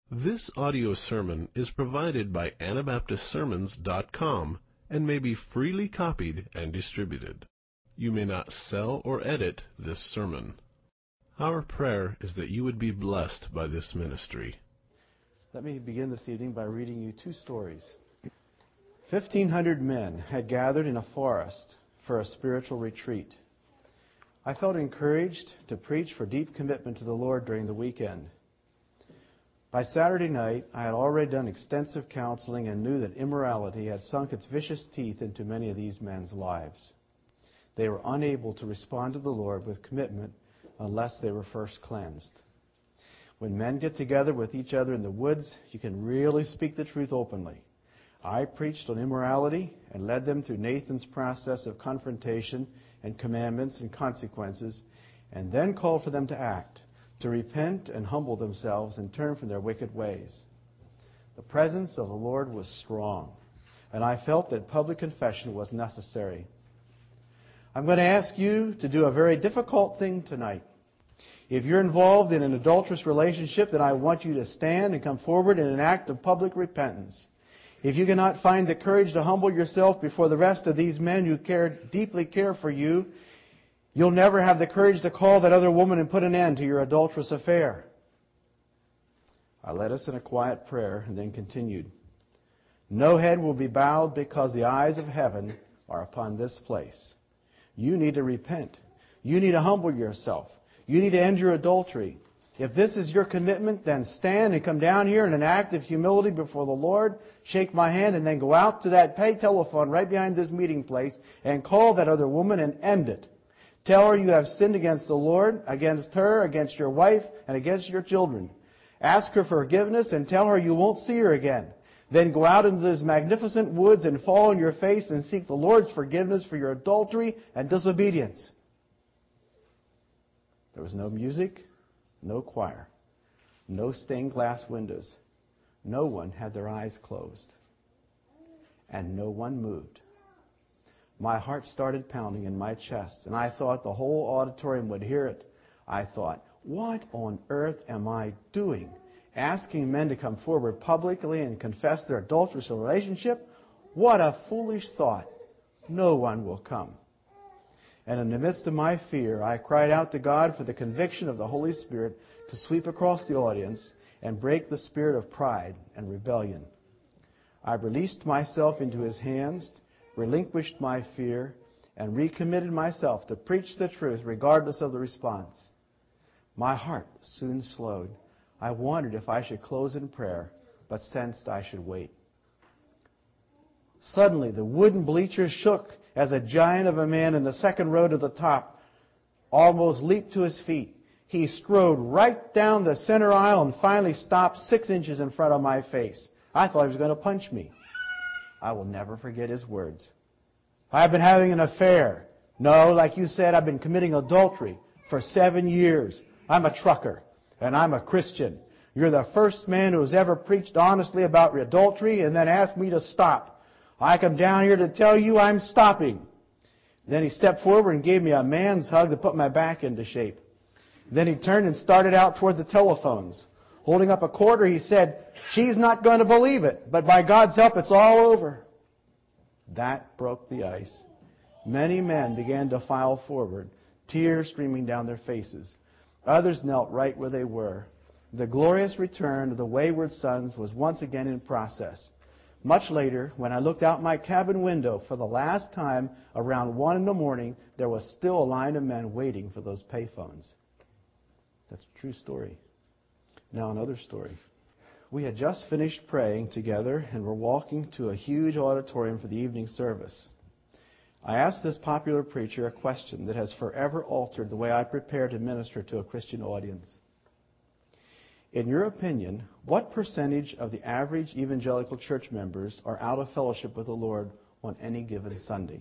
This audio sermon is provided by AnabaptistSermons.com and may be freely copied and distributed. You may not sell or edit this sermon. Our prayer is that you would be blessed by this ministry. Let me begin this evening by reading you two stories. 1,500 men had gathered in a forest for a spiritual retreat. I felt encouraged to preach for deep commitment to the Lord during the weekend. By Saturday night, I had already done extensive counseling and knew that immorality had sunk its vicious teeth into many of these men's lives. They were unable to respond to the Lord with commitment unless they were first cleansed. When men get together with each other in the woods, you can really speak the truth openly. I preached on immorality and led them through Nathan's process of confrontation and commandments and consequences, and then called for them to act, to repent and humble themselves and turn from their wicked ways. The presence of the Lord was strong, and I felt that public confession was necessary. I'm going to ask you to do a very difficult thing tonight. If you're involved in an adulterous relationship, then I want you to stand and come forward in an act of public repentance. If you cannot find the courage to humble yourself before the rest of these men who deeply care for you, you'll never have the courage to call that other woman and put an end to your adulterous affair. I led us in a quiet prayer and then continued. No head will be bowed because the eyes of heaven are upon this place. You need to repent. You need to humble yourself. You need to end your adultery. If this is your commitment, then stand and come down here in an act of humility before the Lord, shake my hand, and then go out to that pay telephone right behind this meeting place and call that other woman and end it. Tell her you have sinned against the Lord, against her, against your wife, and against your children. Ask her for forgiveness and tell her you won't see her again. Then go out into those magnificent woods and fall on your face and seek the Lord's forgiveness for your adultery and disobedience. There was no music, no choir, no stained glass windows. No one had their eyes closed, and no one moved. My heart started pounding in my chest, and I thought the whole auditorium would hear it. I thought, what on earth am I doing? Asking men to come forward publicly and confess their adulterous relationship? What a foolish thought. No one will come. And in the midst of my fear, I cried out to God for the conviction of the Holy Spirit to sweep across the audience and break the spirit of pride and rebellion. I released myself into His hands, relinquished my fear, and recommitted myself to preach the truth regardless of the response. My heart soon slowed. I wondered if I should close in prayer, but sensed I should wait. Suddenly, the wooden bleachers shook as a giant of a man in the second row to the top almost leaped to his feet. He strode right down the center aisle and finally stopped 6 inches in front of my face. I thought he was going to punch me. I will never forget his words. I've been having an affair. No, like you said, I've been committing adultery for 7 years. I'm a trucker, and I'm a Christian. You're the first man who has ever preached honestly about adultery and then asked me to stop. I come down here to tell you I'm stopping. Then he stepped forward and gave me a man's hug that put my back into shape. Then he turned and started out toward the telephones. Holding up a quarter, he said, she's not going to believe it, but by God's help, it's all over. That broke the ice. Many men began to file forward, tears streaming down their faces. Others knelt right where they were. The glorious return of the wayward sons was once again in process. Much later, when I looked out my cabin window for the last time around 1 a.m, there was still a line of men waiting for those payphones. That's a true story. Now another story. We had just finished praying together and were walking to a huge auditorium for the evening service. I asked this popular preacher a question that has forever altered the way I prepare to minister to a Christian audience. In your opinion, what percentage of the average evangelical church members are out of fellowship with the Lord on any given Sunday?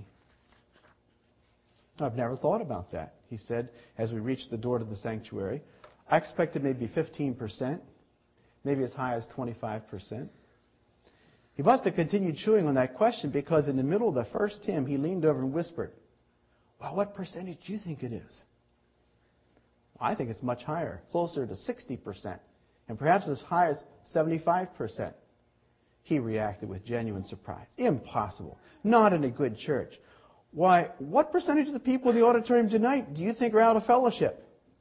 I've never thought about that, he said, as we reached the door to the sanctuary. I expected maybe 15%, maybe as high as 25%. He must have continued chewing on that question because in the middle of the first hymn, he leaned over and whispered, well, what percentage do you think it is? I think it's much higher, closer to 60%. and perhaps as high as 75%. He reacted with genuine surprise. Impossible. Not in a good church. Why, what percentage of the people in the auditorium tonight do you think are out of fellowship?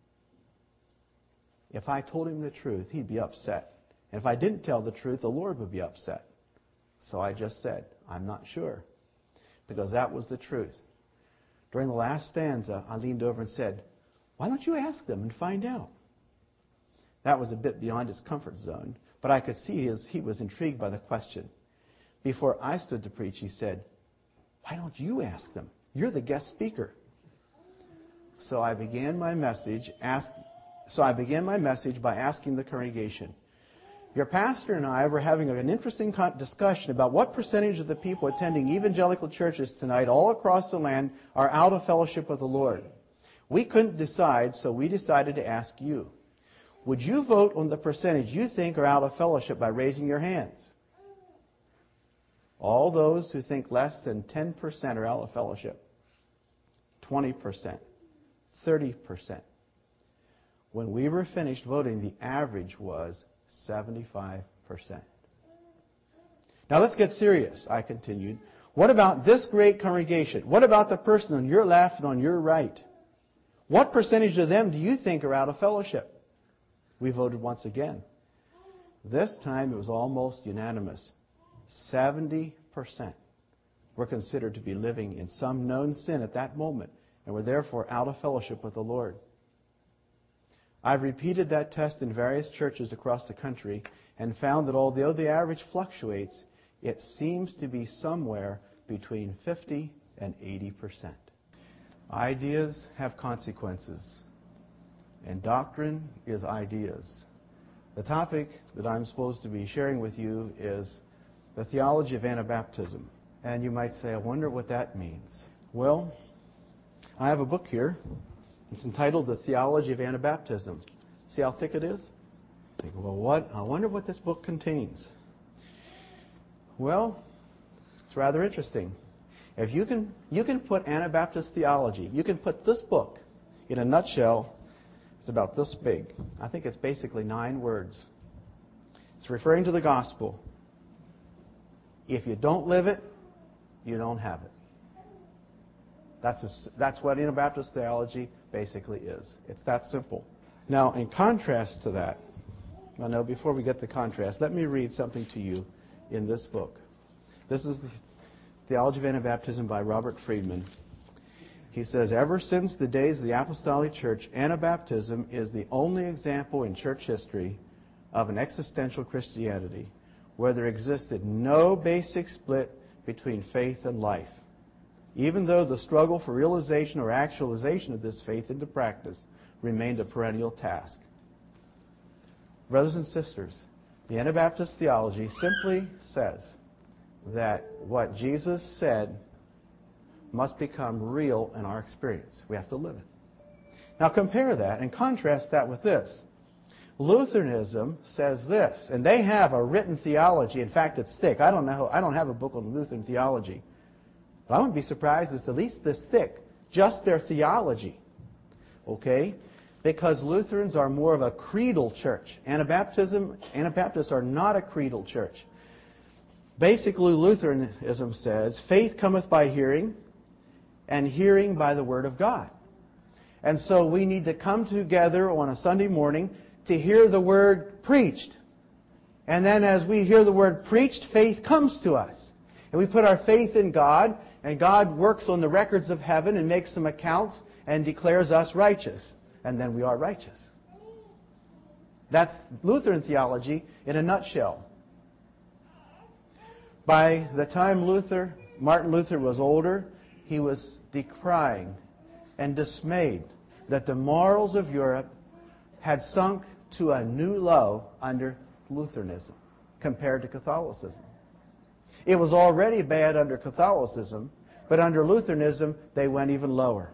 If I told him the truth, he'd be upset. And if I didn't tell the truth, the Lord would be upset. So I just said, I'm not sure. Because that was the truth. During the last stanza, I leaned over and said, why don't you ask them and find out? That was a bit beyond his comfort zone, but I could see he was intrigued by the question. Before I stood to preach, he said, why don't you ask them? You're the guest speaker. So I began my message by asking the congregation, your pastor and I were having an interesting discussion about what percentage of the people attending evangelical churches tonight all across the land are out of fellowship with the Lord. We couldn't decide, so we decided to ask you. Would you vote on the percentage you think are out of fellowship by raising your hands? All those who think less than 10% are out of fellowship. 20%. 30%. When we were finished voting, the average was 75%. Now let's get serious, I continued. What about this great congregation? What about the person on your left and on your right? What percentage of them do you think are out of fellowship? We voted once again. This time it was almost unanimous. 70% were considered to be living in some known sin at that moment and were therefore out of fellowship with the Lord. I've repeated that test in various churches across the country and found that although the average fluctuates, it seems to be somewhere between 50 and 80%. Ideas have consequences, and doctrine is ideas. The topic that I'm supposed to be sharing with you is the theology of Anabaptism. And you might say, I wonder what that means. Well, I have a book here. It's entitled The Theology of Anabaptism. See how thick it is? I think, well, I wonder what this book contains. Well, it's rather interesting. If you can put Anabaptist theology, you can put this book in a nutshell. It's about this big. I think it's basically 9 words. It's referring to the gospel. If you don't live it, you don't have it. That's what Anabaptist theology basically is. It's that simple. Now, in contrast to that, before we get to contrast, let me read something to you in this book. This is the Theology of Anabaptism by Robert Friedman. He says, ever since the days of the Apostolic Church, Anabaptism is the only example in church history of an existential Christianity where there existed no basic split between faith and life, even though the struggle for realization or actualization of this faith into practice remained a perennial task. Brothers and sisters, the Anabaptist theology simply says that what Jesus said must become real in our experience. We have to live it. Now compare that and contrast that with this. Lutheranism says this, and they have a written theology. In fact, it's thick. I don't have a book on Lutheran theology. But I wouldn't be surprised it's at least this thick. Just their theology. Okay? Because Lutherans are more of a creedal church. Anabaptists are not a creedal church. Basically, Lutheranism says, faith cometh by hearing, and hearing by the Word of God. And so we need to come together on a Sunday morning to hear the Word preached. And then as we hear the Word preached, faith comes to us. And we put our faith in God, and God works on the records of heaven and makes some accounts and declares us righteous. And then we are righteous. That's Lutheran theology in a nutshell. By the time Martin Luther was older, he was decrying and dismayed that the morals of Europe had sunk to a new low under Lutheranism compared to Catholicism. It was already bad under Catholicism, but under Lutheranism they went even lower.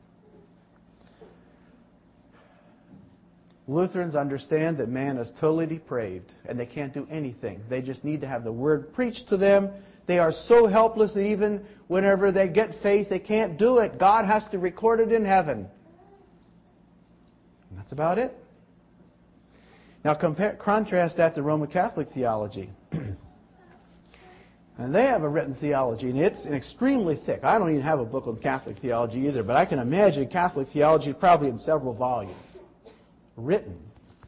Lutherans understand that man is totally depraved and they can't do anything. They just need to have the Word preached to them. They are so helpless that even whenever they get faith, they can't do it. God has to record it in heaven. And that's about it. Now contrast that to Roman Catholic theology. And they have a written theology, and it's extremely thick. I don't even have a book on Catholic theology either, but I can imagine Catholic theology probably in several volumes, written.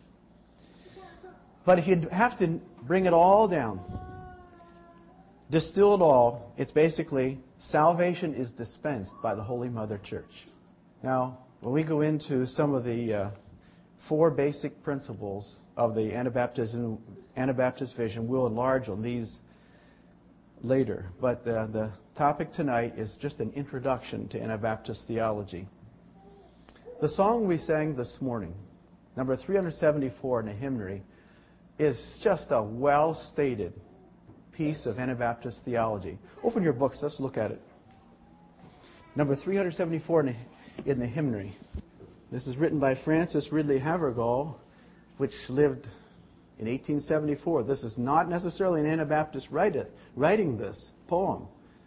But if you have to bring it all down, distill it all, it's basically salvation is dispensed by the Holy Mother Church. Now, when we go into some of the four basic principles of the Anabaptist vision, we'll enlarge on these later. But the topic tonight is just an introduction to Anabaptist theology. The song we sang this morning, number 374 in the hymnary, is just a well-stated piece of Anabaptist theology. Open your books, let's look at it. Number 374 in the hymnary. This is written by Francis Ridley Havergal, which lived in 1874. This is not necessarily an Anabaptist writing this poem,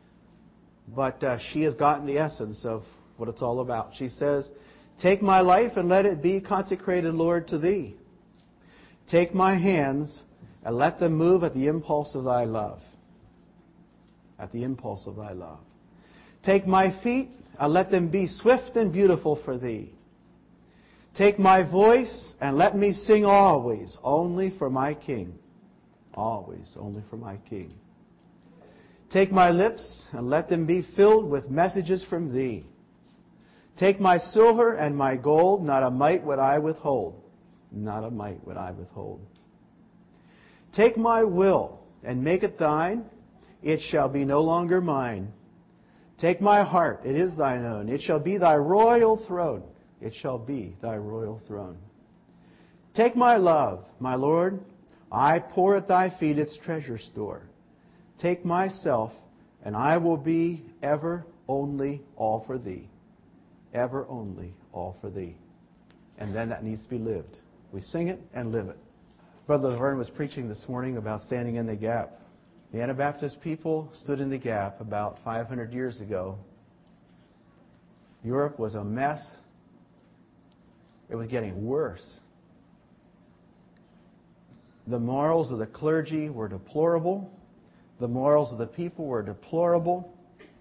but she has gotten the essence of what it's all about. She says, "Take my life and let it be consecrated, Lord, to Thee. Take my hands and let them move at the impulse of Thy love." At the impulse of Thy love. "Take my feet and let them be swift and beautiful for Thee. Take my voice and let me sing always, only for my King." Always, only for my King. "Take my lips and let them be filled with messages from Thee. Take my silver and my gold, not a mite would I withhold. Not a mite would I withhold. Take my will and make it Thine, it shall be no longer mine. Take my heart, it is Thine own, it shall be Thy royal throne. It shall be Thy royal throne. Take my love, my Lord, I pour at Thy feet its treasure store. Take myself, and I will be ever only all for Thee. Ever only all for Thee. And then that needs to be lived. We sing it and live it. Brother Laverne was preaching this morning about standing in the gap. The Anabaptist people stood in the gap about 500 years ago. Europe was a mess. It was getting worse. The morals of the clergy were deplorable. The morals of the people were deplorable.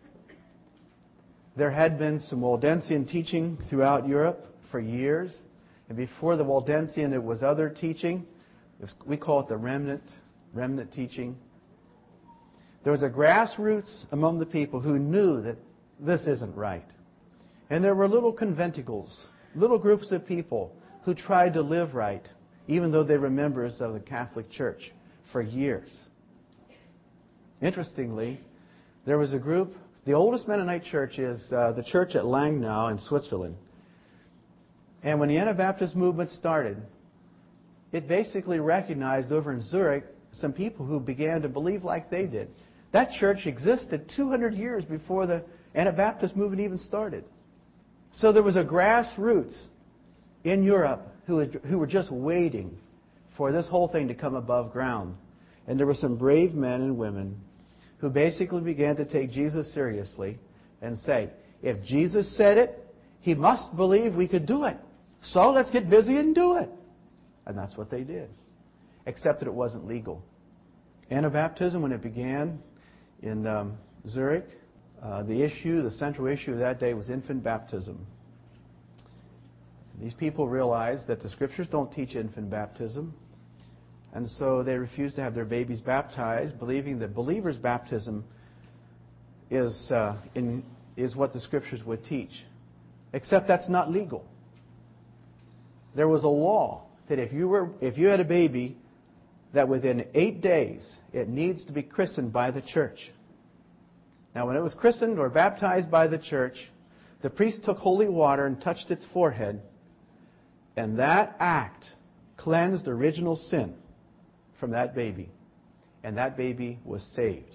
There had been some Waldensian teaching throughout Europe for years. And before the Waldensian, there was other teaching. We call it the remnant teaching. There was a grassroots among the people who knew that this isn't right. And there were little conventicles, little groups of people who tried to live right, even though they were members of the Catholic Church for years. Interestingly, there was a group, the oldest Mennonite church is the church at Langnau in Switzerland. And when the Anabaptist movement started, it basically recognized over in Zurich some people who began to believe like they did. That church existed 200 years before the Anabaptist movement even started. So there was a grassroots in Europe who were just waiting for this whole thing to come above ground. And there were some brave men and women who basically began to take Jesus seriously and say, if Jesus said it, He must believe we could do it. So let's get busy and do it. And that's what they did. Except that it wasn't legal. Anabaptism, when it began in Zurich, the central issue of that day was infant baptism. These people realized that the Scriptures don't teach infant baptism, and so they refused to have their babies baptized, believing that believers' baptism is what the Scriptures would teach. Except that's not legal. There was a law that if you had a baby, that within 8 days it needs to be christened by the church. Now, when it was christened or baptized by the church, the priest took holy water and touched its forehead, and that act cleansed original sin from that baby, and that baby was saved.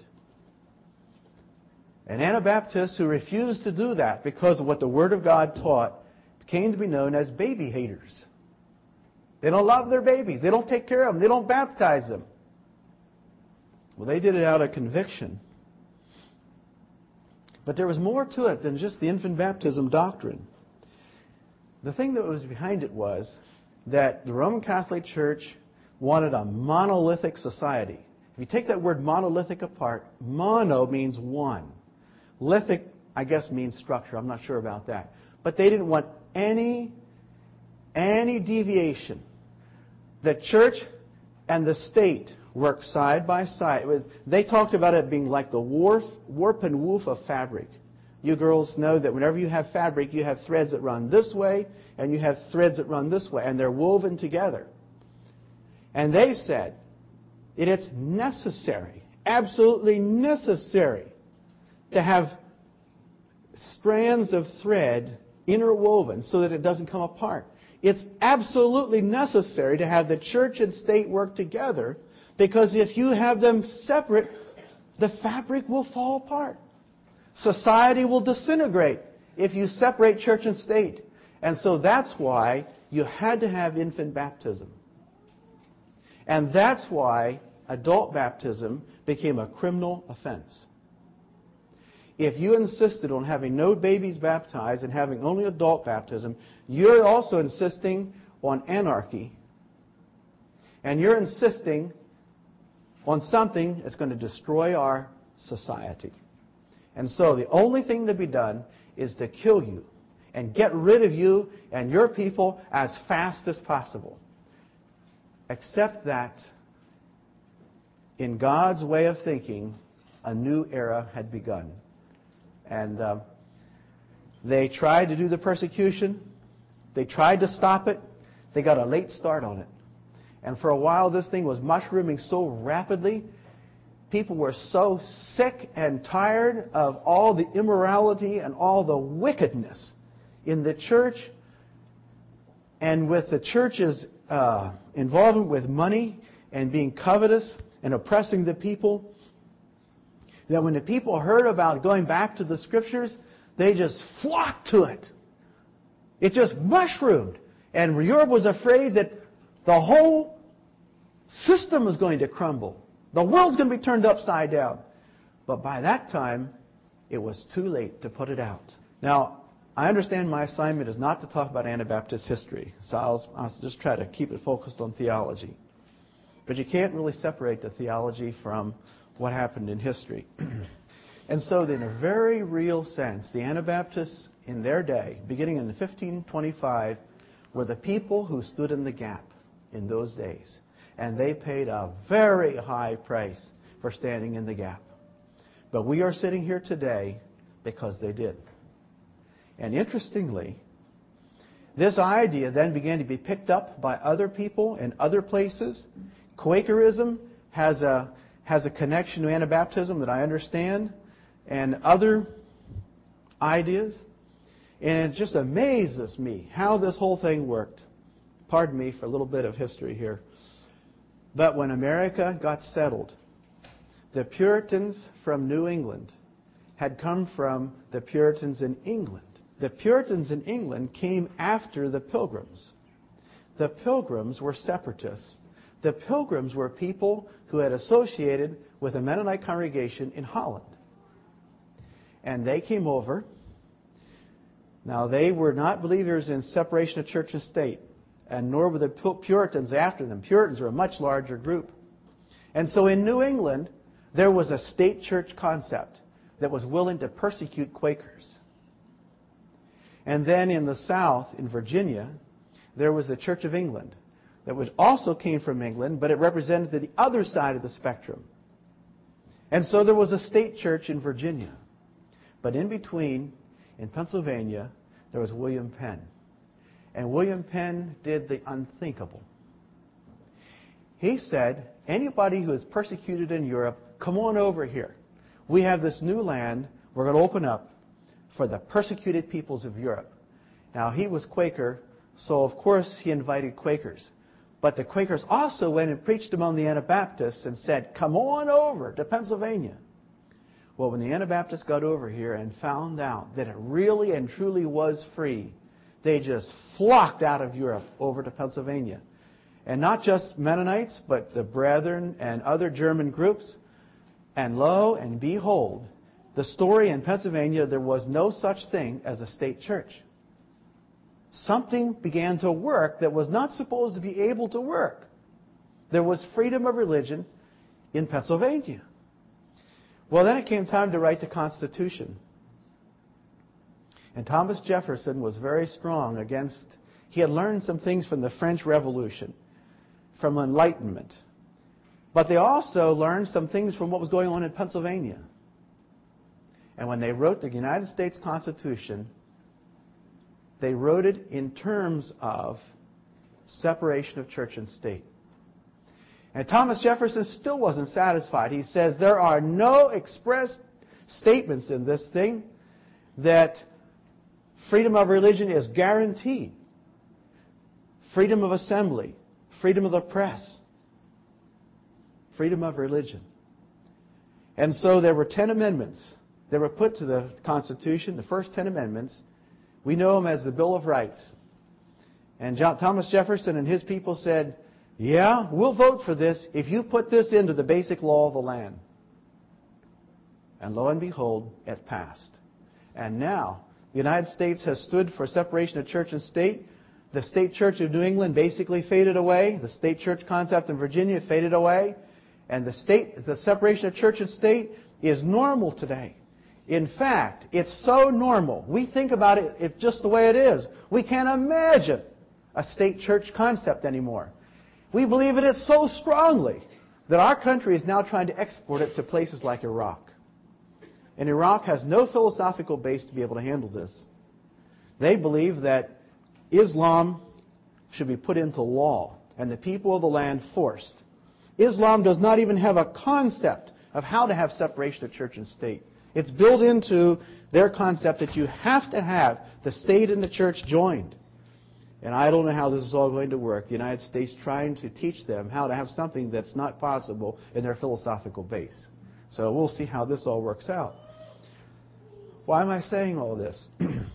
And Anabaptists who refused to do that because of what the Word of God taught came to be known as baby haters. They don't love their babies. They don't take care of them. They don't baptize them. Well, they did it out of conviction. But there was more to it than just the infant baptism doctrine. The thing that was behind it was that the Roman Catholic Church wanted a monolithic society. If you take that word monolithic apart, mono means one. Lithic, I guess, means structure. I'm not sure about that. But they didn't want any deviation. The church and the state worked side by side. They talked about it being like the warp and woof of fabric. You girls know that whenever you have fabric, you have threads that run this way and you have threads that run this way, and they're woven together. And they said it's necessary, absolutely necessary, to have strands of thread interwoven so that it doesn't come apart. It's absolutely necessary to have the church and state work together, because if you have them separate, the fabric will fall apart. Society will disintegrate if you separate church and state. And so that's why you had to have infant baptism. And that's why adult baptism became a criminal offense. If you insisted on having no babies baptized and having only adult baptism, you're also insisting on anarchy. And you're insisting on something that's going to destroy our society. And so the only thing to be done is to kill you and get rid of you and your people as fast as possible. Except that in God's way of thinking, a new era had begun. And they tried to do the persecution. They tried to stop it. They got a late start on it. And for a while, this thing was mushrooming so rapidly. People were so sick and tired of all the immorality and all the wickedness in the church, and with the church's involvement with money and being covetous and oppressing the people, that when the people heard about going back to the Scriptures, they just flocked to it. It just mushroomed. And Europe was afraid that the whole system was going to crumble. The world's going to be turned upside down. But by that time, it was too late to put it out. Now, I understand my assignment is not to talk about Anabaptist history, so I'll just try to keep it focused on theology. But you can't really separate the theology from what happened in history. And so, in a very real sense, the Anabaptists in their day, beginning in 1525, were the people who stood in the gap in those days. And they paid a very high price for standing in the gap. But we are sitting here today because they did. And interestingly, this idea then began to be picked up by other people in other places. Quakerism has a connection to Anabaptism that I understand, and other ideas. And it just amazes me how this whole thing worked. Pardon me for a little bit of history here. But when America got settled, the Puritans from New England had come from the Puritans in England. The Puritans in England came after the Pilgrims. The Pilgrims were separatists. The Pilgrims were people who had associated with a Mennonite congregation in Holland. And they came over. Now, they were not believers in separation of church and state, and nor were the Puritans after them. Puritans were a much larger group. And so in New England, there was a state church concept that was willing to persecute Quakers. And then in the South, in Virginia, there was the Church of England that also came from England, but it represented the other side of the spectrum. And so there was a state church in Virginia. But in between, in Pennsylvania, there was William Penn. And William Penn did the unthinkable. He said, anybody who is persecuted in Europe, come on over here. We have this new land we're going to open up for the persecuted peoples of Europe. Now, he was Quaker, so of course he invited Quakers. But the Quakers also went and preached among the Anabaptists and said, come on over to Pennsylvania. Well, when the Anabaptists got over here and found out that it really and truly was free, they just flocked out of Europe over to Pennsylvania. And not just Mennonites, but the Brethren and other German groups. And lo and behold, the story in Pennsylvania, there was no such thing as a state church. Something began to work that was not supposed to be able to work. There was freedom of religion in Pennsylvania. Well, then it came time to write the Constitution. And Thomas Jefferson was very strong against... He had learned some things from the French Revolution, from Enlightenment. But they also learned some things from what was going on in Pennsylvania. And when they wrote the United States Constitution, they wrote it in terms of separation of church and state. And Thomas Jefferson still wasn't satisfied. He says there are no express statements in this thing that freedom of religion is guaranteed. Freedom of assembly, freedom of the press, freedom of religion. And so there were 10 amendments that were put to the Constitution, the first 10 amendments. We know them as the Bill of Rights. And Thomas Jefferson and his people said, yeah, we'll vote for this if you put this into the basic law of the land. And lo and behold, it passed. And now, the United States has stood for separation of church and state. The state church of New England basically faded away. The state church concept in Virginia faded away. And the separation of church and state is normal today. In fact, it's so normal. We think about it just the way it is. We can't imagine a state church concept anymore. We believe in it so strongly that our country is now trying to export it to places like Iraq. And Iraq has no philosophical base to be able to handle this. They believe that Islam should be put into law and the people of the land forced. Islam does not even have a concept of how to have separation of church and state. It's built into their concept that you have to have the state and the church joined. And I don't know how this is all going to work. The United States trying to teach them how to have something that's not possible in their philosophical base. So we'll see how this all works out. Why am I saying all this?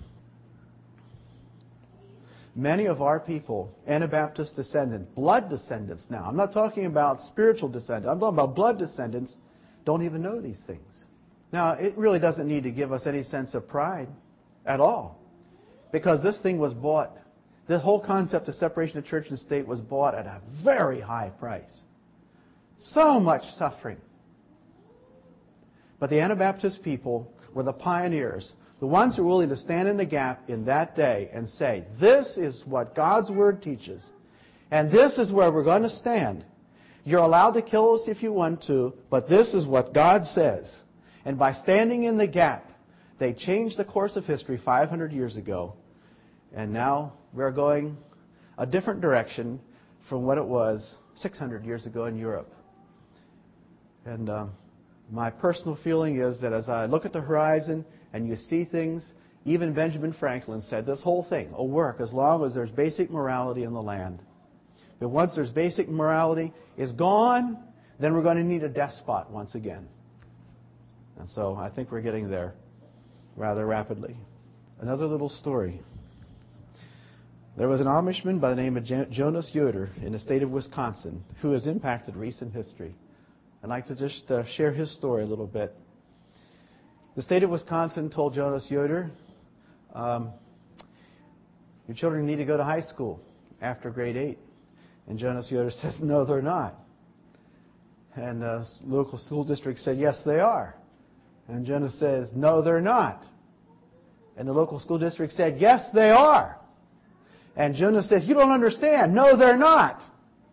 Many of our people, Anabaptist descendants, blood descendants now, I'm not talking about spiritual descendants, I'm talking about blood descendants, don't even know these things. Now, it really doesn't need to give us any sense of pride at all, because this thing was bought. The whole concept of separation of church and state was bought at a very high price. So much suffering. But the Anabaptist people were the pioneers, the ones who were willing to stand in the gap in that day and say, this is what God's Word teaches, and this is where we're going to stand. You're allowed to kill us if you want to, but this is what God says. And by standing in the gap, they changed the course of history 500 years ago, and now we're going a different direction from what it was 600 years ago in Europe. And my personal feeling is that as I look at the horizon and you see things, even Benjamin Franklin said this whole thing will work as long as there's basic morality in the land. But once there's basic morality is gone, then we're going to need a despot once again. And so I think we're getting there rather rapidly. Another little story. There was an Amishman by the name of Jonas Yoder in the state of Wisconsin who has impacted recent history. I'd like to just share his story a little bit. The state of Wisconsin told Jonas Yoder, your children need to go to high school after grade 8. And Jonas Yoder says, no, they're not. And the local school district said, yes, they are. And Jonas says, no, they're not. And the local school district said, yes, they are. And Jonas says, you don't understand. No, they're not.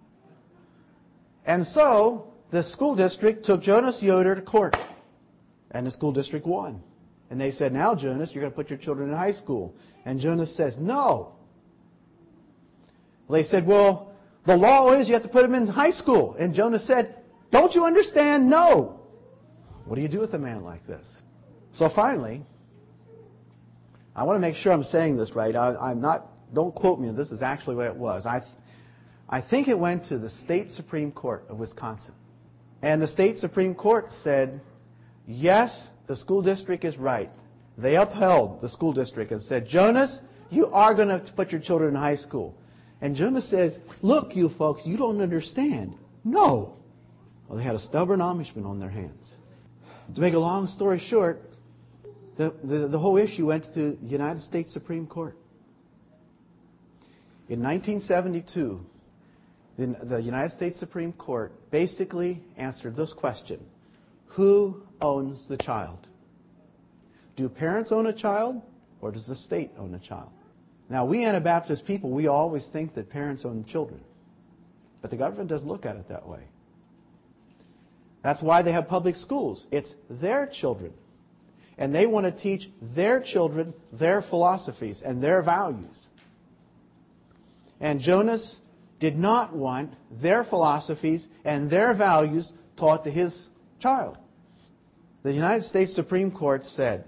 And so the school district took Jonas Yoder to court. And the school district won. And they said, now, Jonas, you're going to put your children in high school. And Jonas says, no. Well, they said, well, the law is you have to put them in high school. And Jonas said, don't you understand? No. What do you do with a man like this? So finally, I want to make sure I'm saying this right. I'm not, don't quote me, this is actually the way it was. I think it went to the State Supreme Court of Wisconsin. And the State Supreme Court said, yes, the school district is right. They upheld the school district and said, Jonas, you are going to put your children in high school. And Jonas says, look, you folks, you don't understand. No. Well, they had a stubborn Amishman on their hands. To make a long story short, the whole issue went to the United States Supreme Court. In 1972, The United States Supreme Court basically answered this question: who owns the child? Do parents own a child, or does the state own a child? Now, we Anabaptist people, we always think that parents own children. But the government doesn't look at it that way. That's why they have public schools. It's their children. And they want to teach their children their philosophies and their values. And Jonas did not want their philosophies and their values taught to his child. The United States Supreme Court said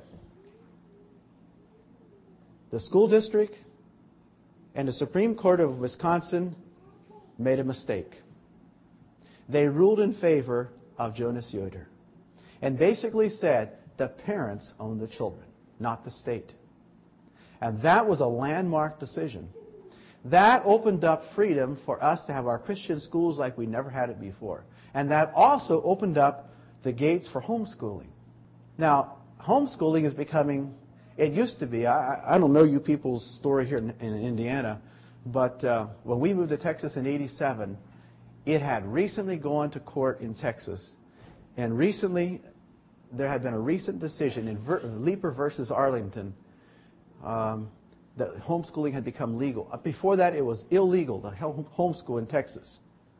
the school district and the Supreme Court of Wisconsin made a mistake. They ruled in favor of Jonas Yoder and basically said the parents own the children, not the state. And that was a landmark decision. That opened up freedom for us to have our Christian schools like we never had it before. And that also opened up the gates for homeschooling. Now, homeschooling is becoming, it used to be, I don't know you people's story here in Indiana, but when we moved to Texas in '87, it had recently gone to court in Texas. And recently, there had been a recent decision in Leeper versus Arlington that homeschooling had become legal. Before that, it was illegal to homeschool in Texas.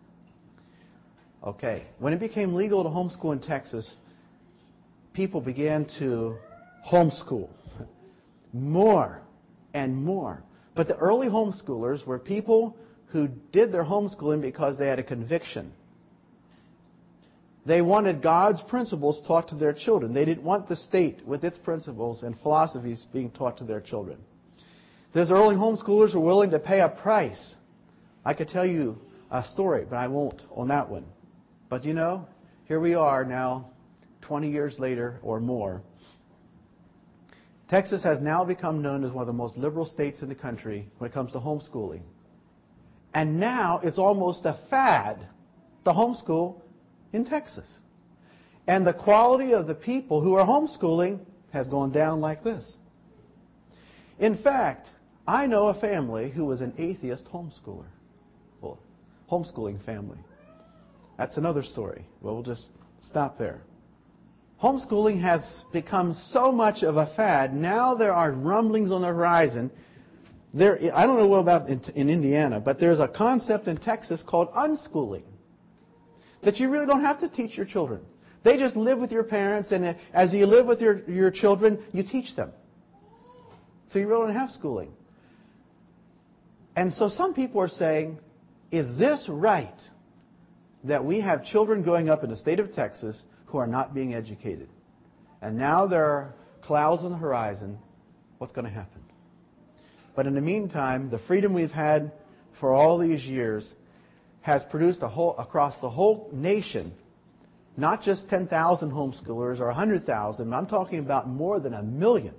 Okay. When it became legal to homeschool in Texas, people began to homeschool more and more. But the early homeschoolers were people who did their homeschooling because they had a conviction. They wanted God's principles taught to their children. They didn't want the state with its principles and philosophies being taught to their children. Those early homeschoolers were willing to pay a price. I could tell you a story, but I won't on that one. But you know, here we are now, 20 years later or more. Texas has now become known as one of the most liberal states in the country when it comes to homeschooling. And now it's almost a fad to homeschool in Texas. And the quality of the people who are homeschooling has gone down like this. In fact, I know a family who was an atheist homeschooler. Well, homeschooling family. That's another story. Well, we'll just stop there. Homeschooling has become so much of a fad. Now there are rumblings on the horizon. I don't know about in Indiana, but there's a concept in Texas called unschooling. That you really don't have to teach your children. They just live with your parents, and as you live with your children, you teach them. So you really don't have schooling. And so some people are saying, is this right that we have children growing up in the state of Texas who are not being educated? And now there are clouds on the horizon. What's going to happen? But in the meantime, the freedom we've had for all these years has produced across the whole nation, not just 10,000 homeschoolers or 100,000. I'm talking about more than 1 million.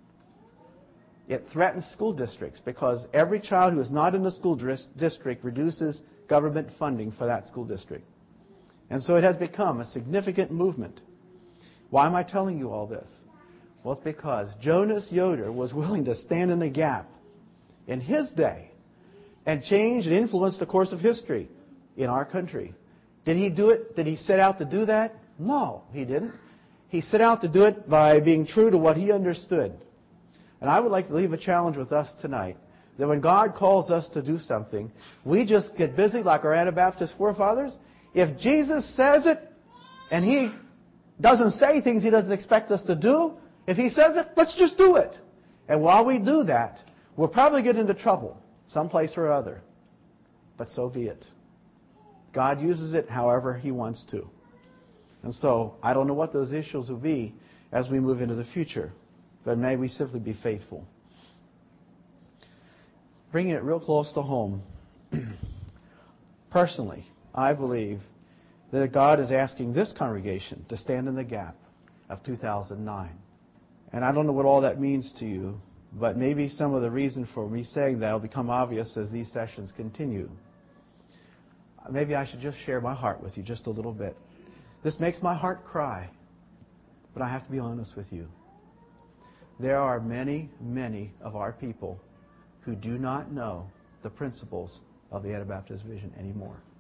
It threatens school districts because every child who is not in the school district reduces government funding for that school district. And so it has become a significant movement. Why am I telling you all this? Well, it's because Jonas Yoder was willing to stand in the gap in his day and change and influence the course of history in our country. Did he do it? Did he set out to do that? No, he didn't. He set out to do it by being true to what he understood. And I would like to leave a challenge with us tonight, that when God calls us to do something, we just get busy like our Anabaptist forefathers. If Jesus says it, and He doesn't say things He doesn't expect us to do, if He says it, let's just do it. And while we do that, we'll probably get into trouble, someplace or other. But so be it. God uses it however He wants to. And so, I don't know what those issues will be as we move into the future. But may we simply be faithful. Bringing it real close to home. Personally, I believe that God is asking this congregation to stand in the gap of 2009. And I don't know what all that means to you, but maybe some of the reason for me saying that will become obvious as these sessions continue. Maybe I should just share my heart with you just a little bit. This makes my heart cry, but I have to be honest with you. There are many, many of our people who do not know the principles of the Anabaptist vision anymore.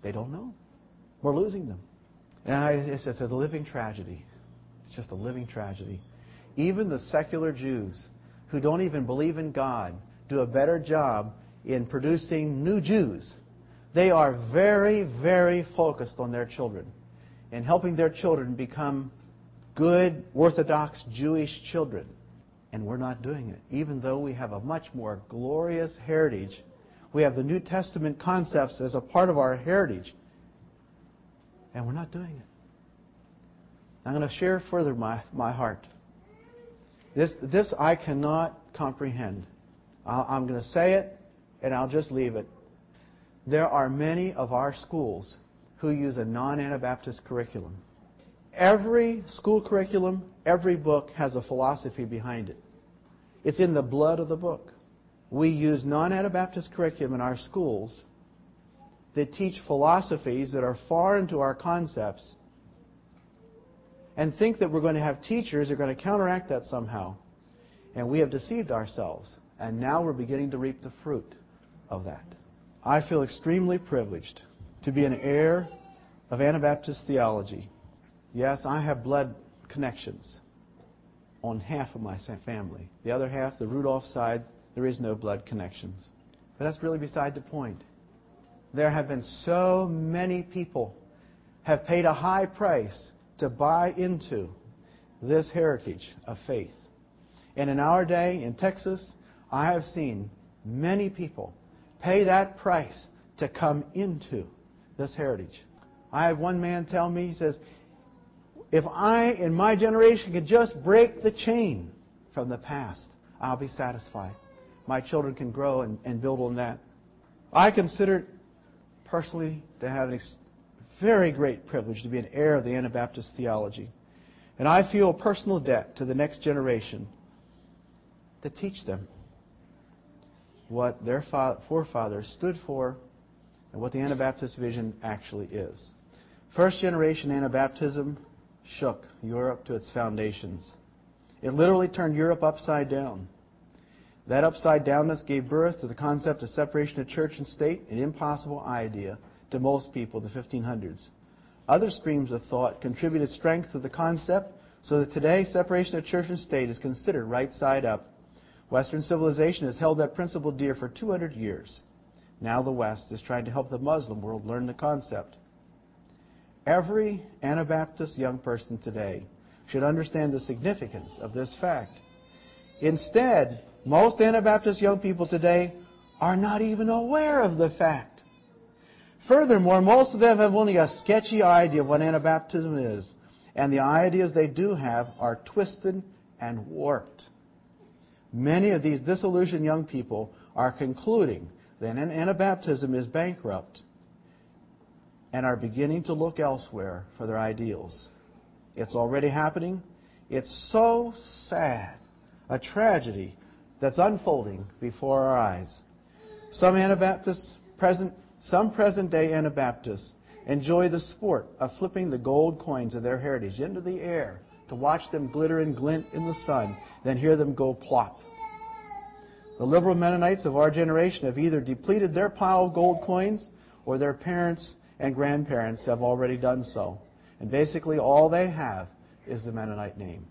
They don't know. We're losing them. And it's just a living tragedy. It's just a living tragedy. Even the secular Jews who don't even believe in God do a better job in producing new Jews. They are very, very focused on their children and helping their children become good, Orthodox Jewish children. And we're not doing it. Even though we have a much more glorious heritage, we have the New Testament concepts as a part of our heritage, and we're not doing it. I'm going to share further my heart. This I cannot comprehend. I'm going to say it, and I'll just leave it. There are many of our schools who use a non-Anabaptist curriculum. Every school curriculum, every book has a philosophy behind it. It's in the blood of the book. We use non-Anabaptist curriculum in our schools that teach philosophies that are foreign to our concepts and think that we're going to have teachers who are going to counteract that somehow. And we have deceived ourselves. And now we're beginning to reap the fruit of that. I feel extremely privileged to be an heir of Anabaptist theology. Yes, I have blood connections on half of my family. The other half, the Rudolph side, there is no blood connections. But that's really beside the point. There have been so many people have paid a high price to buy into this heritage of faith. And in our day, in Texas, I have seen many people pay that price to come into this heritage. I had one man tell me, he says, if I, in my generation, could just break the chain from the past, I'll be satisfied. My children can grow and build on that. I consider it personally to have a very great privilege to be an heir of the Anabaptist theology. And I feel a personal debt to the next generation to teach them what their forefathers stood for and what the Anabaptist vision actually is. First generation Anabaptism shook Europe to its foundations. It literally turned Europe upside down. That upside downness gave birth to the concept of separation of church and state, an impossible idea to most people in the 1500s. Other streams of thought contributed strength to the concept so that today separation of church and state is considered right side up. Western civilization has held that principle dear for 200 years. Now the West is trying to help the Muslim world learn the concept. Every Anabaptist young person today should understand the significance of this fact. Instead, most Anabaptist young people today are not even aware of the fact. Furthermore, most of them have only a sketchy idea of what Anabaptism is, and the ideas they do have are twisted and warped. Many of these disillusioned young people are concluding that Anabaptism is bankrupt and are beginning to look elsewhere for their ideals. It's already happening. It's so sad, a tragedy that's unfolding before our eyes. Some present-day Anabaptists enjoy the sport of flipping the gold coins of their heritage into the air to watch them glitter and glint in the sun, then hear them go plop. The liberal Mennonites of our generation have either depleted their pile of gold coins or their parents and grandparents have already done so. And basically all they have is the Mennonite name.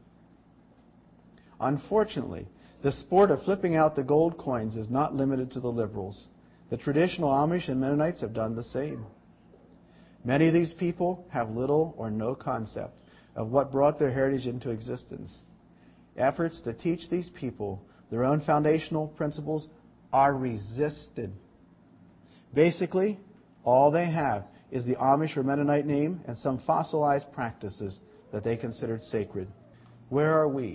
Unfortunately, the sport of flipping out the gold coins is not limited to the liberals. The traditional Amish and Mennonites have done the same. Many of these people have little or no concept of what brought their heritage into existence. Efforts to teach these people their own foundational principles are resisted. Basically, all they have is the Amish or Mennonite name and some fossilized practices that they considered sacred. Where are we?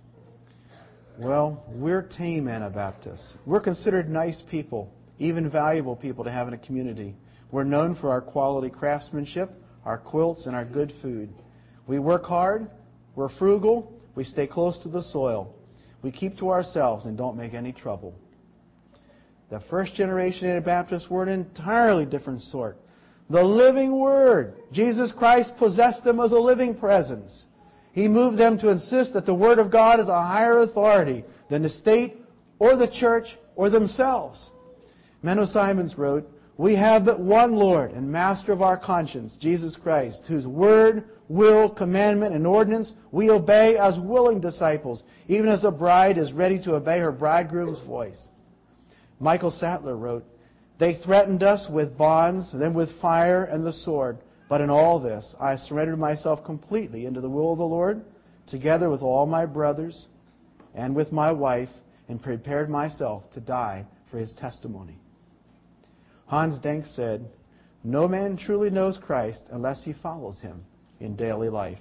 Well, we're tame Anabaptists. We're considered nice people, even valuable people to have in a community. We're known for our quality craftsmanship, our quilts, and our good food. We work hard, we're frugal, we stay close to the soil. We keep to ourselves and don't make any trouble. The first generation Anabaptists were an entirely different sort. The living Word. Jesus Christ possessed them as a living presence. He moved them to insist that the Word of God is a higher authority than the state or the church or themselves. Menno Simons wrote, We have but one Lord and Master of our conscience, Jesus Christ, whose word, will, commandment, and ordinance we obey as willing disciples, even as a bride is ready to obey her bridegroom's voice. Michael Sattler wrote, "They threatened us with bonds, then with fire and the sword. But in all this, I surrendered myself completely into the will of the Lord, together with all my brothers and with my wife, and prepared myself to die for His testimony." Hans Denk said, "No man truly knows Christ unless he follows Him in daily life."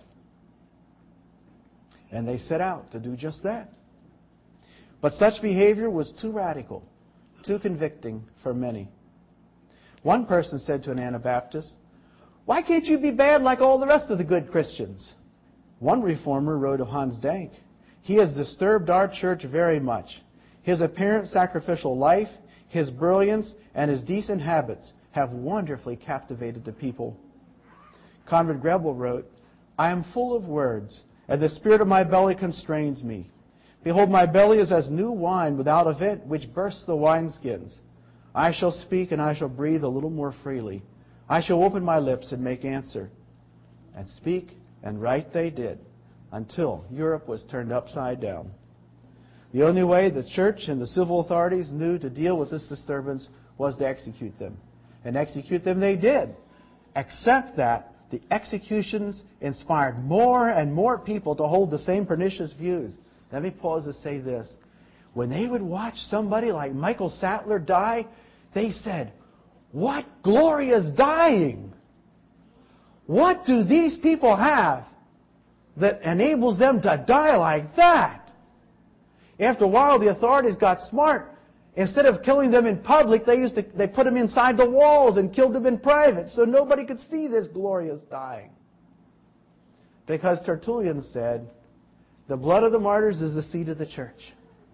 And they set out to do just that. But such behavior was too radical, too convicting for many. One person said to an Anabaptist, "Why can't you be bad like all the rest of the good Christians?" One reformer wrote of Hans Denk, "He has disturbed our church very much. His apparent sacrificial life, his brilliance, and his decent habits have wonderfully captivated the people." Conrad Grebel wrote, "I am full of words, and the spirit of my belly constrains me. Behold, my belly is as new wine without a vent, which bursts the wineskins. I shall speak, and I shall breathe a little more freely. I shall open my lips and make answer." And speak and write they did, until Europe was turned upside down. The only way the church and the civil authorities knew to deal with this disturbance was to execute them. And execute them they did, except that the executions inspired more and more people to hold the same pernicious views. Let me pause to say this. When they would watch somebody like Michael Sattler die, they said, "What glorious dying! What do these people have that enables them to die like that?" After a while, the authorities got smart. Instead of killing them in public, they put them inside the walls and killed them in private so nobody could see this glorious dying. Because Tertullian said, "The blood of the martyrs is the seed of the church."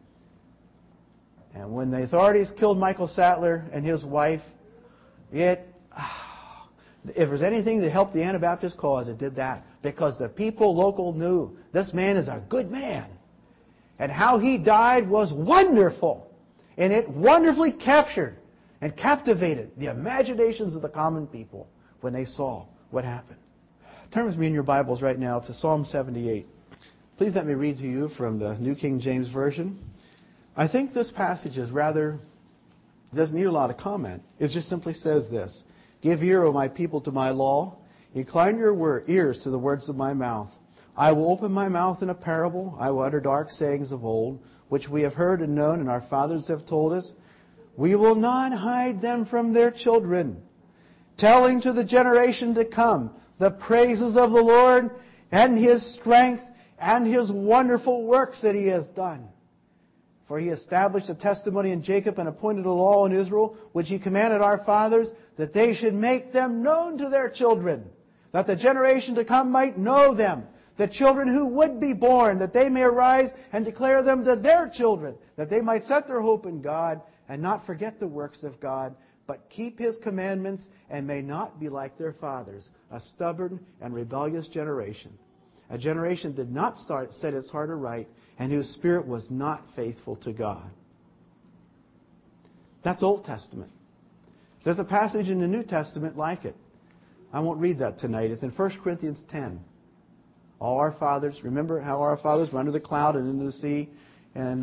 And when the authorities killed Michael Sattler and his wife, if there's anything that helped the Anabaptist cause, it did that. Because the people local knew this man is a good man. And how he died was wonderful. And it wonderfully captured and captivated the imaginations of the common people when they saw what happened. Turn with me in your Bibles right now to Psalm 78. Please let me read to you from the New King James Version. I think this passage doesn't need a lot of comment. It just simply says this: "Give ear, O my people, to my law. Incline your ears to the words of my mouth. I will open my mouth in a parable. I will utter dark sayings of old, which we have heard and known, and our fathers have told us. We will not hide them from their children, telling to the generation to come the praises of the Lord and His strength and His wonderful works that He has done. For He established a testimony in Jacob and appointed a law in Israel, which He commanded our fathers, that they should make them known to their children, that the generation to come might know them, the children who would be born, that they may arise and declare them to their children, that they might set their hope in God and not forget the works of God, but keep His commandments and may not be like their fathers, a stubborn and rebellious generation, a generation that did not set its heart aright and whose spirit was not faithful to God." That's Old Testament. There's a passage in the New Testament like it. I won't read that tonight. It's in 1 Corinthians 10. All our fathers, remember how our fathers were under the cloud and into the sea, and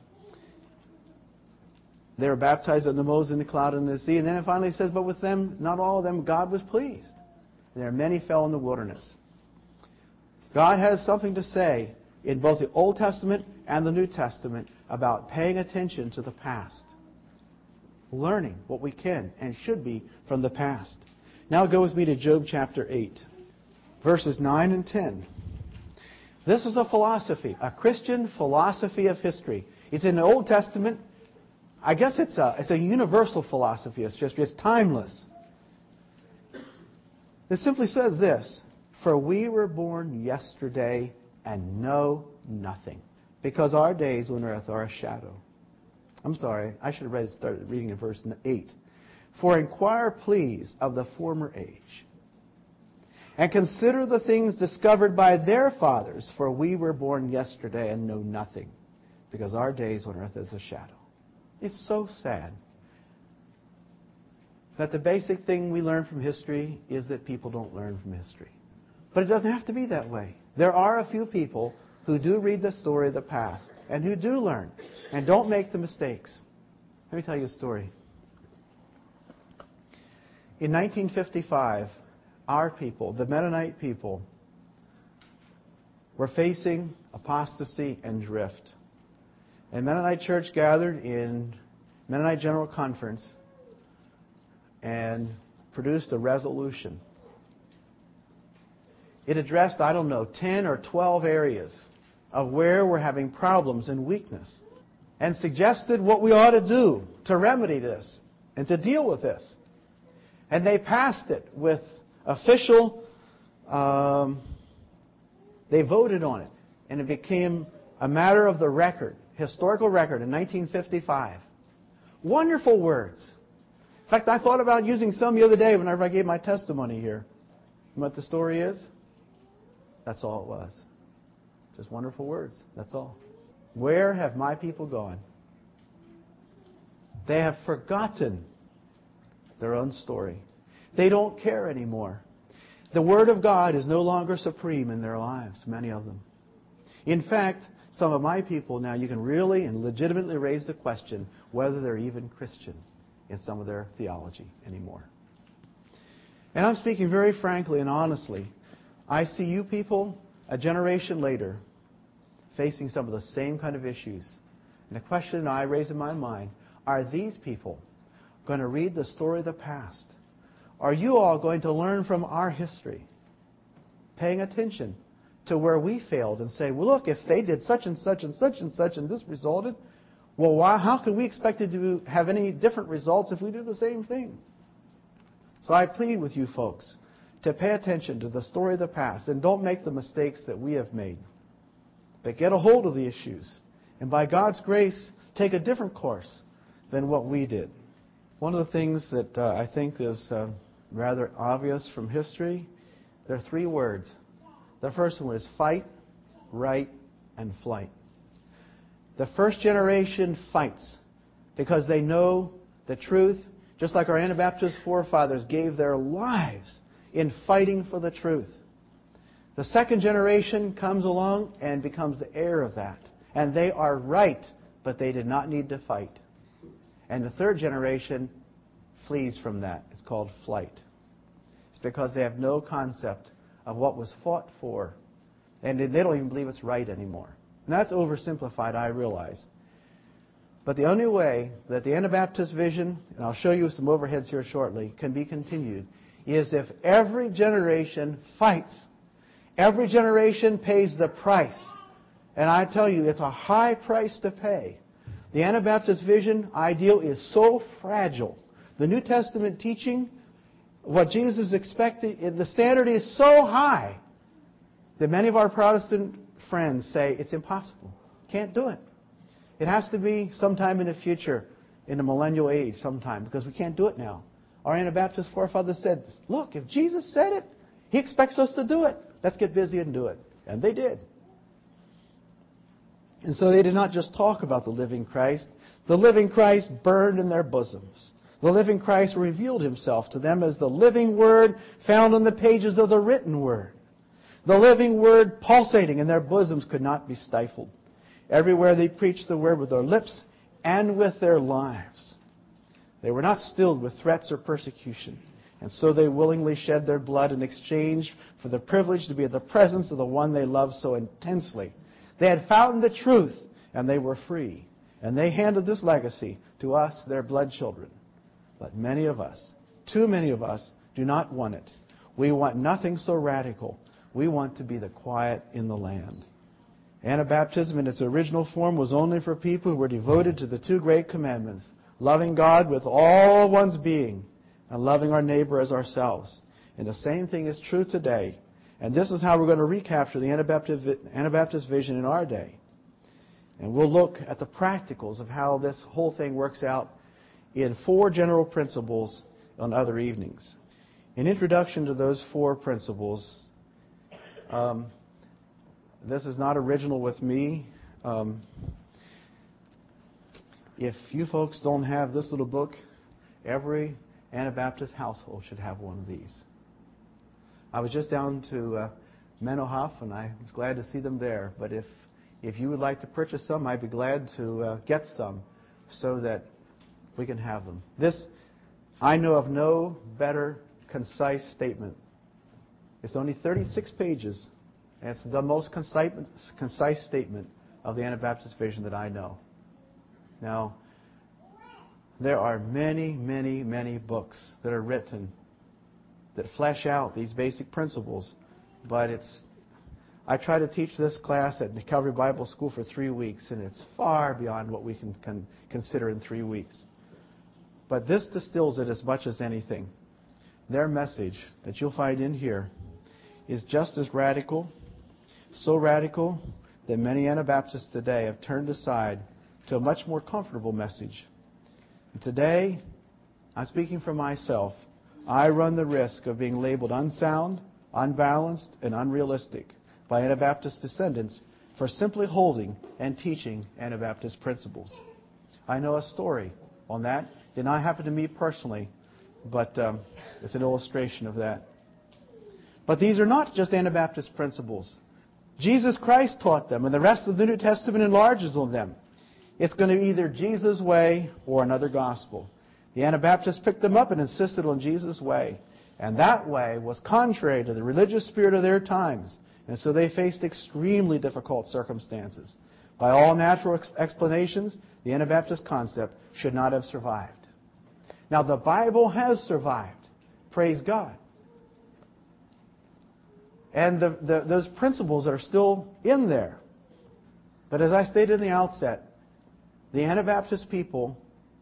they were baptized under Moses in the cloud and in the sea. And then it finally says, "But with them, not all of them, God was pleased. And there are many fell in the wilderness." God has something to say in both the Old Testament and the New Testament about paying attention to the past, learning what we can and should be from the past. Now go with me to Job chapter 8, verses 9 and 10. This is a philosophy, a Christian philosophy of history. It's in the Old Testament. I guess it's a universal philosophy of history. It's timeless. It simply says this: "For we were born yesterday and know nothing, because our days on earth are a shadow." I'm sorry, I should have started reading in verse 8. "For inquire, please, of the former age, and consider the things discovered by their fathers, for we were born yesterday and know nothing, because our days on earth is a shadow." It's so sad. that the basic thing we learn from history is that people don't learn from history. But it doesn't have to be that way. There are a few people who do read the story of the past and who do learn and don't make the mistakes. Let me tell you a story. In 1955, our people, the Mennonite people, were facing apostasy and drift. And Mennonite Church gathered in Mennonite General Conference and produced a resolution. It addressed, 10 or 12 areas of where we're having problems and weakness, and suggested what we ought to do to remedy this and to deal with this. And they passed it with official, they voted on it, and it became a matter of the record, historical record in 1955. Wonderful words. In fact, I thought about using some the other day whenever I gave my testimony here. You know what the story is? That's all it was. Just wonderful words. That's all. Where have my people gone? They have forgotten their own story. They don't care anymore. The Word of God is no longer supreme in their lives, many of them. In fact, some of my people now, you can really and legitimately raise the question whether they're even Christian in some of their theology anymore. And I'm speaking very frankly and honestly. I see you people a generation later facing some of the same kind of issues. And the question I raise in my mind, are these people going to read the story of the past? Are you all going to learn from our history? Paying attention to where we failed and say, well, look, if they did such and such and such and such and this resulted, well, how can we expect it to have any different results if we do the same thing? So I plead with you folks to pay attention to the story of the past and don't make the mistakes that we have made. But get a hold of the issues and by God's grace, take a different course than what we did. One of the things that I think is rather obvious from history, there are 3 words. The first one is fight, right, and flight. The first generation fights because they know the truth, just like our Anabaptist forefathers gave their lives in fighting for the truth. The second generation comes along and becomes the heir of that. And they are right, but they did not need to fight. And the third generation flees from that. It's called flight. It's because they have no concept of what was fought for. And they don't even believe it's right anymore. And that's oversimplified, I realize. But the only way that the Anabaptist vision, and I'll show you some overheads here shortly, can be continued, is if every generation fights. Every generation pays the price. And I tell you, it's a high price to pay. The Anabaptist vision ideal is so fragile. The New Testament teaching, what Jesus expected, the standard is so high that many of our Protestant friends say it's impossible. Can't do it. It has to be sometime in the future, in the millennial age sometime, because we can't do it now. Our Anabaptist forefathers said, look, if Jesus said it, He expects us to do it. Let's get busy and do it. And they did. And so they did not just talk about the living Christ. The living Christ burned in their bosoms. The living Christ revealed Himself to them as the living Word found on the pages of the written Word. The living Word pulsating in their bosoms could not be stifled. Everywhere they preached the Word with their lips and with their lives. They were not stilled with threats or persecution. And so they willingly shed their blood in exchange for the privilege to be in the presence of the one they loved so intensely. They had found the truth, and they were free. And they handed this legacy to us, their blood children. But many of us, too many of us, do not want it. We want nothing so radical. We want to be the quiet in the land. Anabaptism in its original form was only for people who were devoted to the 2 great commandments, loving God with all one's being and loving our neighbor as ourselves. And the same thing is true today. And this is how we're going to recapture the Anabaptist vision in our day. And we'll look at the practicals of how this whole thing works out in 4 general principles on other evenings. In introduction to those 4 principles, this is not original with me. If you folks don't have this little book, every Anabaptist household should have one of these. I was just down to Menohof, and I was glad to see them there. But if you would like to purchase some, I'd be glad to get some so that we can have them. This, I know of no better concise statement. It's only 36 pages, and it's the most concise statement of the Anabaptist vision that I know. Now, there are many, many, many books that are written that flesh out these basic principles, but I try to teach this class at Calvary Bible School for 3 weeks, and it's far beyond what we can consider in 3 weeks. But this distills it as much as anything. Their message that you'll find in here is just as radical, so radical that many Anabaptists today have turned aside to a much more comfortable message. And today, I'm speaking for myself, I run the risk of being labeled unsound, unbalanced, and unrealistic by Anabaptist descendants for simply holding and teaching Anabaptist principles. I know a story on that. Did not happen to me personally, but it's an illustration of that. But these are not just Anabaptist principles. Jesus Christ taught them, and the rest of the New Testament enlarges on them. It's going to be either Jesus' way or another gospel. The Anabaptists picked them up and insisted on Jesus' way. And that way was contrary to the religious spirit of their times. And so they faced extremely difficult circumstances. By all natural explanations, the Anabaptist concept should not have survived. Now, the Bible has survived. Praise God. And those principles are still in there. But as I stated in the outset, the Anabaptist people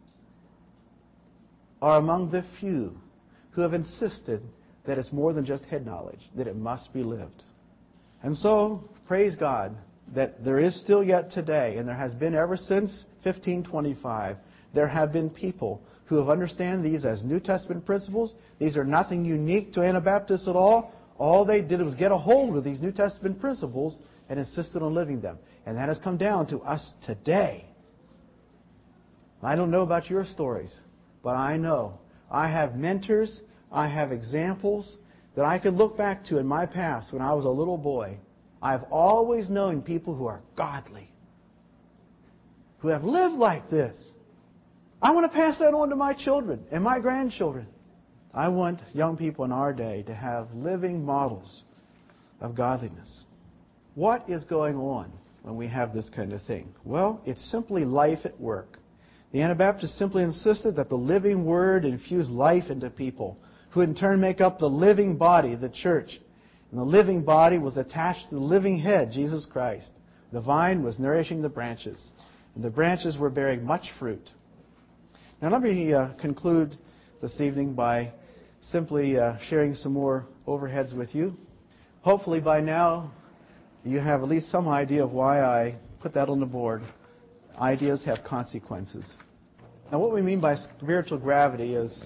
are among the few who have insisted that it's more than just head knowledge, that it must be lived. And so, praise God, that there is still yet today, and there has been ever since 1525, there have been people who have understood these as New Testament principles. These are nothing unique to Anabaptists at all. All they did was get a hold of these New Testament principles and insisted on living them. And that has come down to us today. I don't know about your stories, but I know I have mentors, I have examples that I could look back to in my past when I was a little boy. I've always known people who are godly, who have lived like this. I want to pass that on to my children and my grandchildren. I want young people in our day to have living models of godliness. What is going on when we have this kind of thing? Well, it's simply life at work. The Anabaptists simply insisted that the living Word infuse life into people, who in turn make up the living body, the church. And the living body was attached to the living head, Jesus Christ. The vine was nourishing the branches, and the branches were bearing much fruit. Now let me conclude this evening by simply sharing some more overheads with you. Hopefully by now you have at least some idea of why I put that on the board. Ideas have consequences. Now what we mean by spiritual gravity is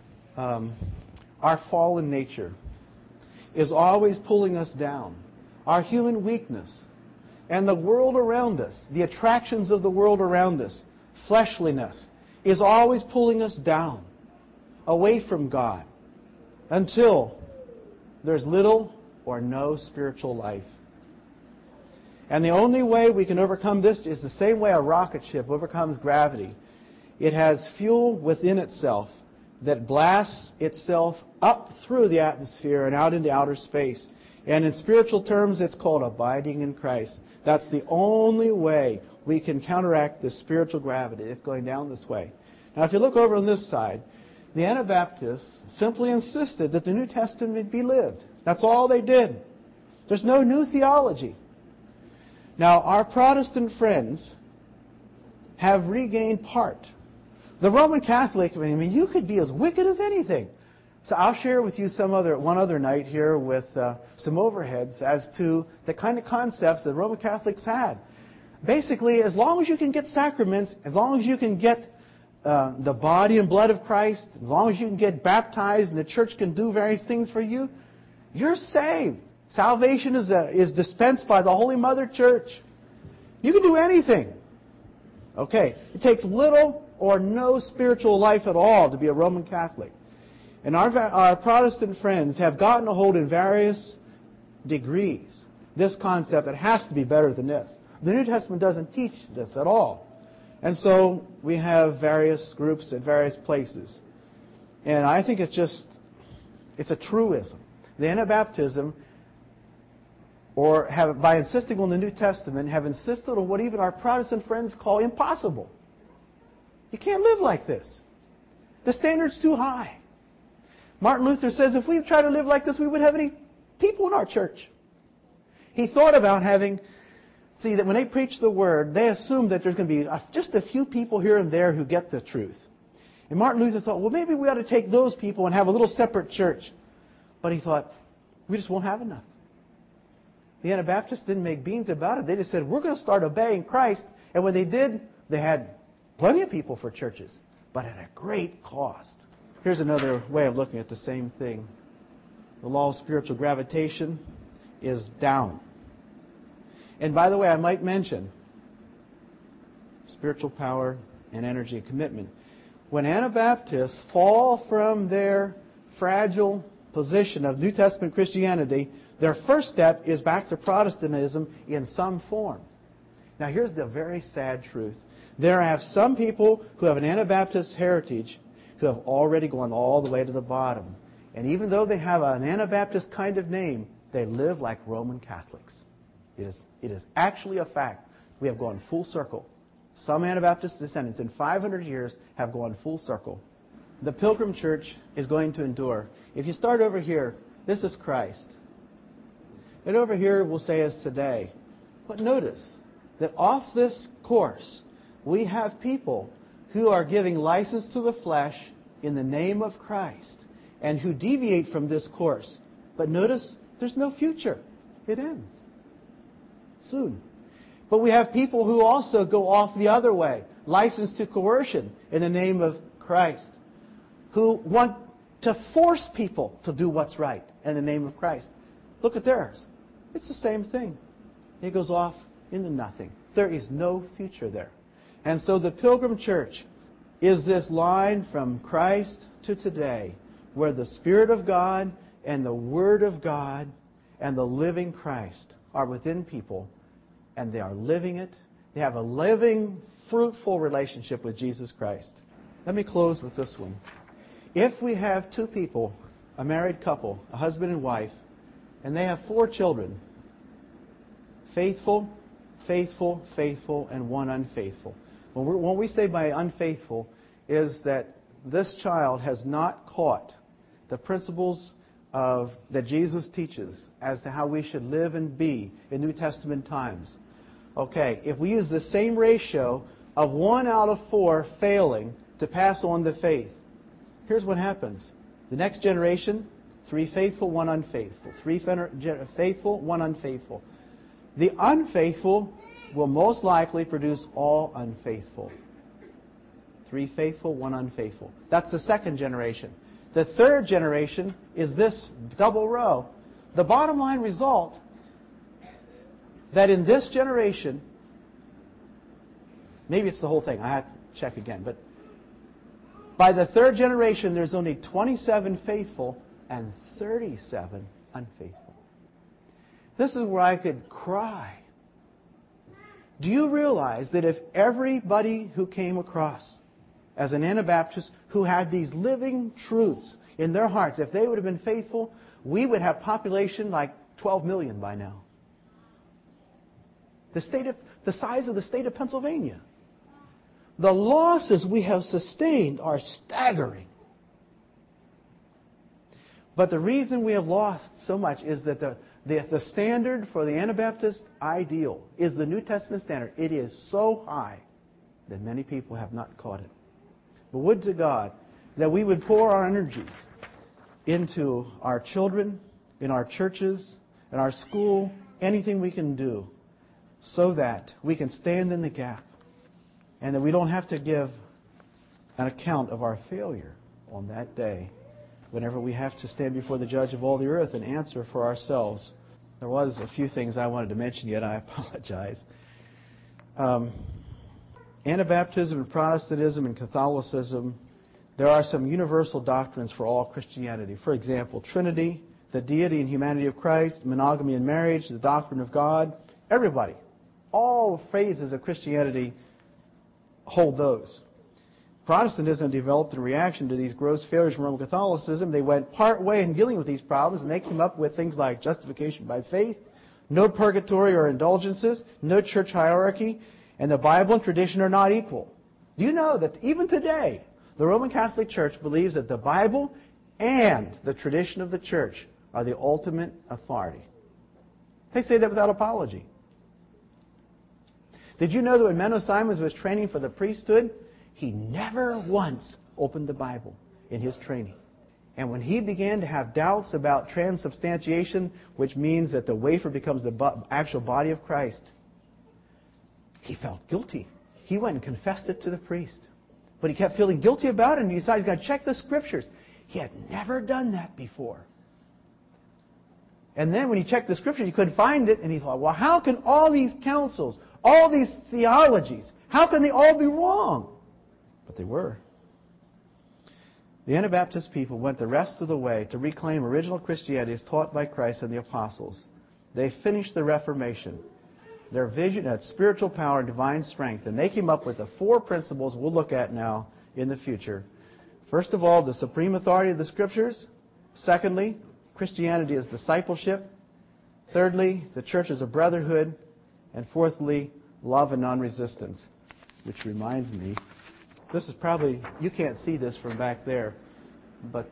our fallen nature is always pulling us down. Our human weakness and the world around us, the attractions of the world around us, fleshliness, is always pulling us down, away from God, until there's little or no spiritual life. And the only way we can overcome this is the same way a rocket ship overcomes gravity. It has fuel within itself that blasts itself up through the atmosphere and out into outer space. And in spiritual terms, it's called abiding in Christ. That's the only way we can counteract this spiritual gravity. It's going down this way. Now, if you look over on this side, the Anabaptists simply insisted that the New Testament be lived. That's all they did. There's no new theology. Now, our Protestant friends have regained part. The Roman Catholic, I mean, you could be as wicked as anything. So I'll share with you one other night here with some overheads as to the kind of concepts that Roman Catholics had. Basically, as long as you can get sacraments, as long as you can get the body and blood of Christ, as long as you can get baptized and the church can do various things for you, you're saved. Salvation is dispensed by the Holy Mother Church. You can do anything. Okay, it takes little or no spiritual life at all to be a Roman Catholic. And our Protestant friends have gotten a hold in various degrees this concept that has to be better than this. The New Testament doesn't teach this at all. And so we have various groups at various places. And I think it's a truism. The Anabaptism, by insisting on the New Testament, have insisted on what even our Protestant friends call impossible. You can't live like this. The standard's too high. Martin Luther says if we try to live like this, we wouldn't have any people in our church. He thought about that when they preach the Word, they assume that there's going to be just a few people here and there who get the truth. And Martin Luther thought, well, maybe we ought to take those people and have a little separate church. But he thought, we just won't have enough. The Anabaptists didn't make beans about it. They just said, we're going to start obeying Christ. And when they did, they had plenty of people for churches, but at a great cost. Here's another way of looking at the same thing. The law of spiritual gravitation is down. And by the way, I might mention spiritual power and energy and commitment. When Anabaptists fall from their fragile position of New Testament Christianity, their first step is back to Protestantism in some form. Now here's the very sad truth. There are some people who have an Anabaptist heritage who have already gone all the way to the bottom. And even though they have an Anabaptist kind of name, they live like Roman Catholics. It is actually a fact. We have gone full circle. Some Anabaptist descendants in 500 years have gone full circle. The Pilgrim Church is going to endure. If you start over here, this is Christ. And over here we'll say is today. But notice that off this course, we have people who are giving license to the flesh in the name of Christ and who deviate from this course. But notice there's no future. It ends soon. But we have people who also go off the other way, license to coercion in the name of Christ, who want to force people to do what's right in the name of Christ. Look at theirs. It's the same thing. It goes off into nothing. There is no future there. And so the Pilgrim Church is this line from Christ to today where the Spirit of God and the Word of God and the living Christ are within people, and they are living it. They have a living, fruitful relationship with Jesus Christ. Let me close with this one. If we have two people, a married couple, a husband and wife, and they have 4 children, faithful, faithful, faithful, and one unfaithful. When we say by unfaithful is that this child has not caught the principles that Jesus teaches as to how we should live and be in New Testament times. Okay, if we use the same ratio of 1 out of 4 failing to pass on the faith, here's what happens. The next generation, 3 faithful, 1 unfaithful. 3 faithful, 1 unfaithful. The unfaithful will most likely produce all unfaithful. 3 faithful, 1 unfaithful. That's the second generation. The third generation is this double row. The bottom line result that in this generation, maybe it's the whole thing, I have to check again, but by the third generation there's only 27 faithful and 37 unfaithful. This is where I could cry. Do you realize that if everybody who came across as an Anabaptist who had these living truths in their hearts, if they would have been faithful, we would have population like 12 million by now. The size of the state of Pennsylvania. The losses we have sustained are staggering. But the reason we have lost so much is that the standard for the Anabaptist ideal is the New Testament standard. It is so high that many people have not caught it. But would to God that we would pour our energies into our children, in our churches, in our school, anything we can do so that we can stand in the gap and that we don't have to give an account of our failure on that day whenever we have to stand before the judge of all the earth and answer for ourselves. There was a few things I wanted to mention, yet I apologize. Anabaptism and Protestantism and Catholicism, there are some universal doctrines for all Christianity. For example, Trinity, the deity and humanity of Christ, monogamy in marriage, the doctrine of God. Everybody, all phases of Christianity hold those. Protestantism developed in reaction to these gross failures from Roman Catholicism. They went part way in dealing with these problems, and they came up with things like justification by faith, no purgatory or indulgences, no church hierarchy, and the Bible and tradition are not equal. Do you know that even today, the Roman Catholic Church believes that the Bible and the tradition of the church are the ultimate authority? They say that without apology. Did you know that when Menno Simons was training for the priesthood, he never once opened the Bible in his training? And when he began to have doubts about transubstantiation, which means that the wafer becomes the actual body of Christ, he felt guilty. He went and confessed it to the priest. But he kept feeling guilty about it, and he decided he's got to check the Scriptures. He had never done that before. And then when he checked the Scriptures, he couldn't find it, and he thought, well, how can all these councils, all these theologies, how can they all be wrong? But they were. The Anabaptist people went the rest of the way to reclaim original Christianity as taught by Christ and the apostles. They finished the Reformation. Their vision had spiritual power and divine strength, and they came up with the 4 principles we'll look at now in the future. First of all, the supreme authority of the Scriptures. Secondly, Christianity is discipleship. Thirdly, the church is a brotherhood. And fourthly, love and non-resistance. Which reminds me, this is probably, you can't see this from back there, but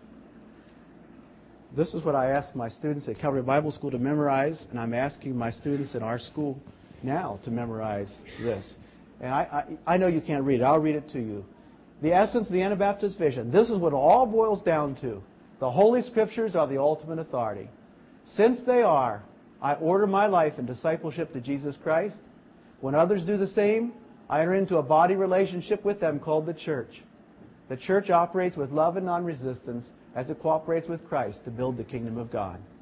this is what I ask my students at Calvary Bible School to memorize, and I'm asking my students in our school now to memorize this. And I know you can't read it. I'll read it to you. The essence of the Anabaptist vision. This is what it all boils down to. The Holy Scriptures are the ultimate authority. Since they are, I order my life in discipleship to Jesus Christ. When others do the same, I enter into a body relationship with them called the church. The church operates with love and non-resistance as it cooperates with Christ to build the kingdom of God.